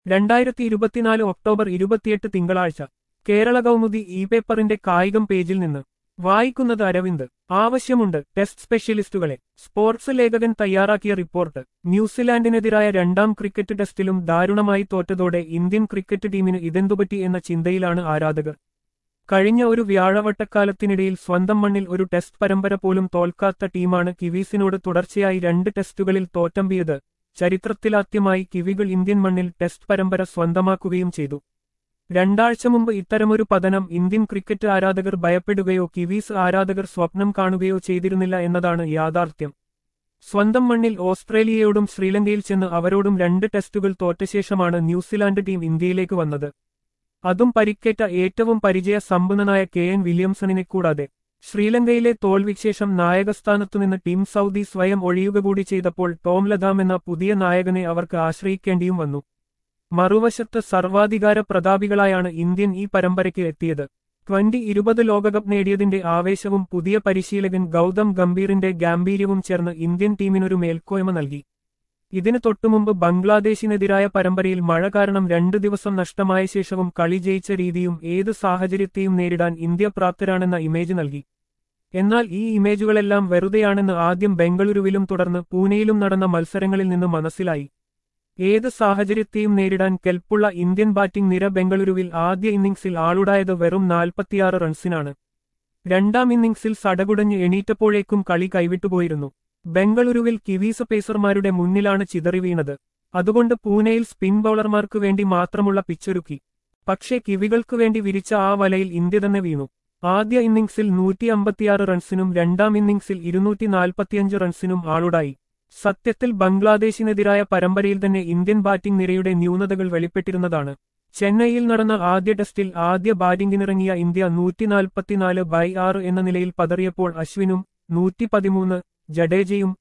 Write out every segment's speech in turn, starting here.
2024 October 28 തിങ്കളാഴ്ച Kerala Kaumudi E പേപ്പറിന്റെ കായികം പേജിൽ നിന്ന് വായിക്കുന്നത് അരവിന്ദ്. ആവശ്യമുണ്ട് ടെസ്റ്റ് സ്പെഷ്യലിസ്റ്റുകളെ. സ്പോർട്സ് ലേഖകൻ തയ്യാറാക്കിയ റിപ്പോർട്ട്. ന്യൂസിലാൻഡിനെതിരായ രണ്ടാം ക്രിക്കറ്റ് ടെസ്റ്റിലും ദാരുണമായി തോറ്റതോടെ ഇന്ത്യൻ ക്രിക്കറ്റ് ടീമിന് ഇതെന്തുപറ്റി എന്ന ചിന്തയിലാണ് ആരാധകർ. കഴിഞ്ഞ ഒരു വ്യാഴവട്ടക്കാലത്തിനിടയിൽ സ്വന്തം മണ്ണിൽ ഒരു ടെസ്റ്റ് പരമ്പര പോലും തോൽക്കാത്ത ടീമാണ് കിവീസിനോട് തുടർച്ചയായി 2 ടെസ്റ്റുകളിൽ തോറ്റമ്പിയത്. ചരിത്രത്തിലാദ്യമായി കിവികൾ ഇന്ത്യൻ മണ്ണിൽ ടെസ്റ്റ് പരമ്പര സ്വന്തമാക്കുകയും ചെയ്തു. രണ്ടാഴ്ച മുമ്പ് ഇത്തരമൊരു പതനം ഇന്ത്യൻ ക്രിക്കറ്റ് ആരാധകർ ഭയപ്പെടുകയോ കിവീസ് ആരാധകർ സ്വപ്നം കാണുകയോ ചെയ്തിരുന്നില്ല എന്നതാണ് യാഥാർത്ഥ്യം. സ്വന്തം മണ്ണിൽ ഓസ്ട്രേലിയയോടും ശ്രീലങ്കയിൽ ചെന്ന് അവരോടും 2 ടെസ്റ്റുകൾ തോറ്റശേഷമാണ് ന്യൂസിലാൻഡ് ടീം ഇന്ത്യയിലേക്ക് വന്നത്. അതും പരിക്കേറ്റ ഏറ്റവും പരിചയസമ്പന്നനായ KN വില്യംസണിനെ കൂടാതെ. ശ്രീലങ്കയിലെ തോൽവിശേഷം നായകസ്ഥാനത്തുനിന്ന് ടീം സൗദി സ്വയം ഒഴിയുക കൂടി ചെയ്തപ്പോൾ ടോം ലഥാം എന്ന പുതിയ നായകനെ അവർക്ക് ആശ്രയിക്കേണ്ടിയും വന്നു. മറുവശത്ത് സർവാധികാര പ്രതാപികളായാണ് ഇന്ത്യൻ ഈ പരമ്പരയ്ക്ക് എത്തിയത്. 2020 ലോകകപ്പ് നേടിയതിന്റെ ആവേശവും പുതിയ പരിശീലകൻ ഗൗതം ഗംഭീറിന്റെ ഗാംഭീര്യവും ചേർന്ന് ഇന്ത്യൻ ടീമിനൊരു മേൽക്കോയ്മ നൽകി. ഇതിന് തൊട്ടുമുമ്പ് ബംഗ്ലാദേശിനെതിരായ പരമ്പരയിൽ മഴ കാരണം 2 ദിവസം നഷ്ടമായ ശേഷവും കളി ജയിച്ച രീതിയും ഏത് സാഹചര്യത്തെയും നേരിടാൻ ഇന്ത്യ പ്രാപ്തരാണെന്ന ഇമേജ് നൽകി. എന്നാൽ ഈ ഇമേജുകളെല്ലാം വെറുതെയാണെന്ന് ആദ്യം ബംഗളൂരുവിലും തുടർന്ന് പൂനെയിലും നടന്ന മത്സരങ്ങളിൽ നിന്ന് മനസ്സിലായി. ഏത് സാഹചര്യത്തെയും നേരിടാൻ കെൽപ്പുള്ള ഇന്ത്യൻ ബാറ്റിംഗ് നിര ബംഗളൂരുവിൽ ആദ്യ ഇന്നിംഗ്സിൽ ആളുടായത് വെറും 46 റൺസിനാണ്. രണ്ടാം ഇന്നിംഗ്സിൽ സടകുടഞ്ഞ് എണീറ്റപ്പോഴേക്കും കളി കൈവിട്ടുപോയിരുന്നു. ബംഗളൂരുവിൽ കിവീസ് പേസർമാരുടെ മുന്നിലാണ് ചിതറി വീണത്. അതുകൊണ്ട് പൂനെയിൽ സ്പിൻ ബൌളർമാർക്ക് വേണ്ടി മാത്രമുള്ള പിച്ചൊരുക്കി. പക്ഷേ കിവികൾക്ക് വേണ്ടി വിരിച്ച ആ വലയിൽ ഇന്ത്യ തന്നെ വീണു. ആദ്യ ഇന്നിംഗ്സിൽ 156 റൺസിനും രണ്ടാം ഇന്നിംഗ്സിൽ 245 റൺസിനും ആളുടായി. സത്യത്തിൽ ബംഗ്ലാദേശിനെതിരായ പരമ്പരയിൽ തന്നെ ഇന്ത്യൻ ബാറ്റിംഗ് നിരയുടെ ന്യൂനതകൾ വെളിപ്പെട്ടിരുന്നതാണ്. ചെന്നൈയിൽ നടന്ന ആദ്യ ടെസ്റ്റിൽ ആദ്യ ബാറ്റിംഗിനിറങ്ങിയ ഇന്ത്യ 144/6 എന്ന നിലയിൽ പതറിയപ്പോൾ അശ്വിനും 113, ജഡേജയും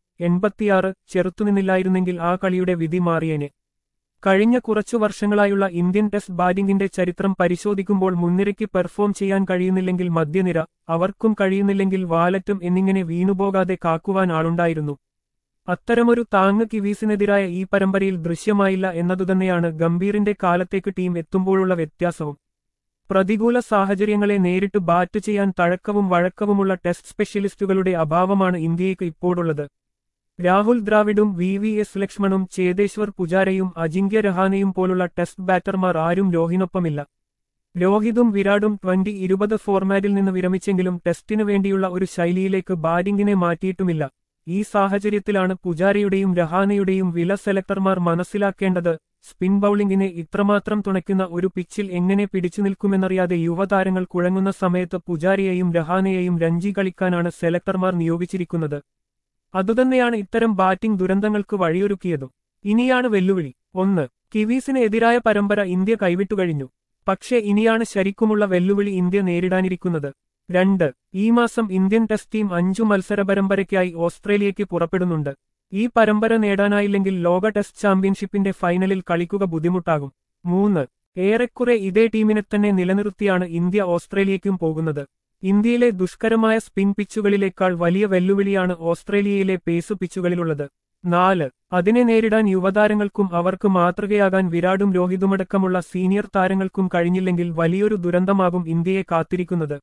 86 ചെറുത്തുനിന്നില്ലായിരുന്നെങ്കിൽ ആ കളിയുടെ വിധി മാറിയേനെ. കഴിഞ്ഞ കുറച്ചു വർഷങ്ങളായുള്ള ഇന്ത്യൻ ടെസ്റ്റ് ബാറ്റിംഗിന്റെ ചരിത്രം പരിശോധിക്കുമ്പോൾ മുൻനിരയ്ക്ക് പെർഫോം ചെയ്യാൻ കഴിയുന്നില്ലെങ്കിൽ മധ്യനിര, അവർക്കും കഴിയുന്നില്ലെങ്കിൽ വാലറ്റും എന്നിങ്ങനെ വീണുപോകാതെ കാക്കുവാൻ ആളുണ്ടായിരുന്നു. അത്തരമൊരു താങ്ങ് കിവീസിനെതിരായ ഈ പരമ്പരയിൽ ദൃശ്യമായില്ല എന്നതുതന്നെയാണ് ഗംഭീറിന്റെ കാലത്തേക്ക് ടീം എത്തുമ്പോഴുള്ള വ്യത്യാസവും. പ്രതികൂല സാഹചര്യങ്ങളെ നേരിട്ട് ബാറ്റ് ചെയ്യാൻ തഴക്കവും വഴക്കവുമുള്ള ടെസ്റ്റ് സ്പെഷ്യലിസ്റ്റുകളുടെ അഭാവമാണ് ഇന്ത്യയ്ക്ക് ഇപ്പോഴുള്ളത്. രാഹുൽ ദ്രാവിഡും VVS ലക്ഷ്മണും ചേതേശ്വർ പുജാരയും അജിങ്ക്യ രഹാനെയും പോലുള്ള ടെസ്റ്റ് ബാറ്റർമാർ ആരും രോഹിനൊപ്പമില്ല. രോഹിതും വിരാടും 2020 ഫോർമാറ്റിൽ നിന്ന് വിരമിച്ചെങ്കിലും ടെസ്റ്റിനു വേണ്ടിയുള്ള ഒരു ശൈലിയിലേക്ക് ബാറ്റിംഗിനെ മാറ്റിയിട്ടുമില്ല. ഈ സാഹചര്യത്തിലാണ് പുജാരയുടെയും രഹാനെയുടെയും വില സെലക്ടർമാർ മനസ്സിലാക്കേണ്ടത്. സ്പിൻ ബൌളിംഗിനെ ഇത്രമാത്രം തുണയ്ക്കുന്ന ഒരു പിച്ചിൽ എങ്ങനെ പിടിച്ചു നിൽക്കുമെന്നറിയാതെ യുവതാരങ്ങൾ കുഴങ്ങുന്ന സമയത്ത് പുജാരയെയും രഹാനെയെയും രഞ്ജി കളിക്കാനാണ് സെലക്ടർമാർ നിയോഗിച്ചിരിക്കുന്നത്. അതുതന്നെയാണ് ഇത്തരം ബാറ്റിംഗ് ദുരന്തങ്ങൾക്ക് വഴിയൊരുക്കിയതും. ഇനിയാണ് വെല്ലുവിളി. 1. കിവീസിന് എതിരായ പരമ്പര ഇന്ത്യ കൈവിട്ടുകഴിഞ്ഞു. പക്ഷേ ഇനിയാണ് ശരിക്കുമുള്ള വെല്ലുവിളി ഇന്ത്യ നേരിടാനിരിക്കുന്നത്. 2. ഈ മാസം ഇന്ത്യൻ ടെസ്റ്റ് ടീം 5 മത്സര പരമ്പരയ്ക്കായി ഓസ്ട്രേലിയയ്ക്ക് പുറപ്പെടുന്നുണ്ട്. ഈ പരമ്പര നേടാനായില്ലെങ്കിൽ ലോക ടെസ്റ്റ് ചാമ്പ്യൻഷിപ്പിന്റെ ഫൈനലിൽ കളിക്കുക ബുദ്ധിമുട്ടാകും. 3. ഏറെക്കുറെ ഇതേ ടീമിനെ തന്നെ നിലനിർത്തിയാണ് ഇന്ത്യ ഓസ്ട്രേലിയയ്ക്കും പോകുന്നത്. ഇന്ത്യയിലെ ദുഷ്കരമായ സ്പിൻ പിച്ചുകളിലേക്കാൾ വലിയ വെല്ലുവിളിയാണ് ഓസ്ട്രേലിയയിലെ പേസ് പിച്ചുകളിലുള്ളത്. 4. അതിനെ നേരിടാൻ യുവതാരങ്ങൾക്കും അവർക്ക് മാതൃകയാകാൻ വിരാടും രോഹിതുമടക്കമുള്ള സീനിയർ താരങ്ങൾക്കും കഴിഞ്ഞില്ലെങ്കിൽ വലിയൊരു ദുരന്തമാകും ഇന്ത്യയെ കാത്തിരിക്കുന്നത്.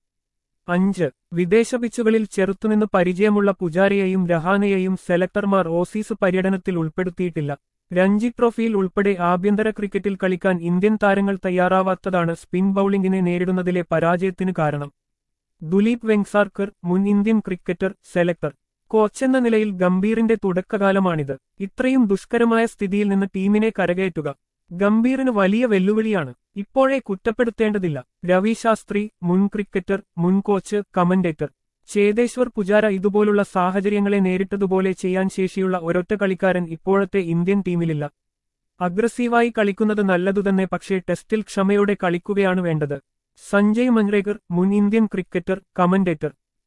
5. വിദേശ പിച്ചുകളിൽ ചെറുത്തുനിന്ന് പരിചയമുള്ള പുജാരയെയും രഹാനെയെയും സെലക്ടർമാർ ഓസീസ് പര്യടനത്തിൽ ഉൾപ്പെടുത്തിയിട്ടില്ല. രഞ്ജി ട്രോഫിയിൽ ഉൾപ്പെടെ ആഭ്യന്തര ക്രിക്കറ്റിൽ കളിക്കാൻ ഇന്ത്യൻ താരങ്ങൾ തയ്യാറാവാത്തതാണ് സ്പിൻ ബൌളിംഗിനെ നേരിടുന്നതിലെ പരാജയത്തിന് കാരണം. ദുലീപ് വെങ്സാർക്കർ, മുൻ ഇന്ത്യൻ ക്രിക്കറ്റർ, സെലക്ടർ, കോച്ചെന്ന നിലയിൽ ഗംഭീറിന്റെ തുടക്കകാലമാണിത്. ഇത്രയും ദുഷ്കരമായ സ്ഥിതിയിൽ നിന്ന് ടീമിനെ കരകയറ്റുക ഗംഭീറിന് വലിയ വെല്ലുവിളിയാണ്. ഇപ്പോഴേ കുറ്റപ്പെടുത്തേണ്ടതില്ല. രവി ശാസ്ത്രി, മുൻ ക്രിക്കറ്റർ, മുൻ കോച്ച്, കമന്റേറ്റർ. ചേതേശ്വർ പുജാര ഇതുപോലുള്ള സാഹചര്യങ്ങളെ നേരിട്ടതുപോലെ ചെയ്യാൻ ശേഷിയുള്ള ഒരൊറ്റ കളിക്കാരൻ ഇപ്പോഴത്തെ ഇന്ത്യൻ ടീമിലില്ല. അഗ്രസീവായി കളിക്കുന്നത് നല്ലതുതന്നെ, പക്ഷേ ടെസ്റ്റിൽ ക്ഷമയോടെ കളിക്കുകയാണ് വേണ്ടത്. സഞ്ജയ് മഞ്ച്രേക്കർ, മുൻ ഇന്ത്യൻ ക്രിക്കറ്റർ, കമന്റേറ്റർ.